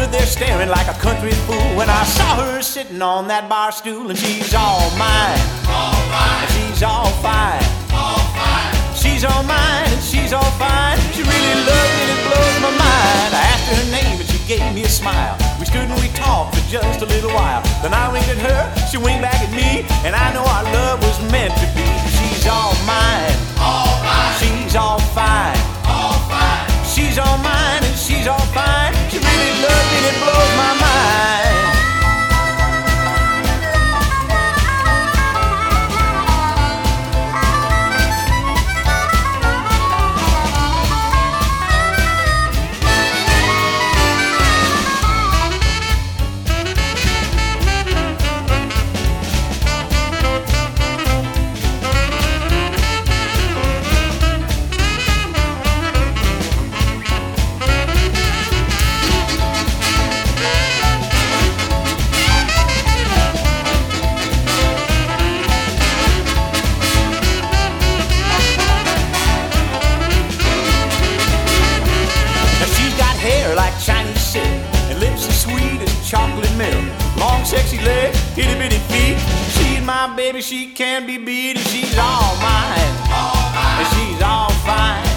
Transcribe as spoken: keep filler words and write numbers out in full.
stood there staring like a country fool when I saw her sitting on that bar stool, and she's all mine, all right, and she's all fine, all fine. she's all mine and she's all fine. She really loves me and it blows my mind. I asked her her name and she gave me a smile. We stood and we talked for just a little while. Then I winked at her, she winked back at me, and I know our love was meant to be. She's all mine, All right, she's all fine, all fine. she's all mine and she's all fine. She really loves me and it blows my mind. Like Chinese silk, and lips as sweet as chocolate milk. Long sexy legs, itty bitty feet. She's my baby, she can't be beat, and she's all mine, All right, and she's all fine.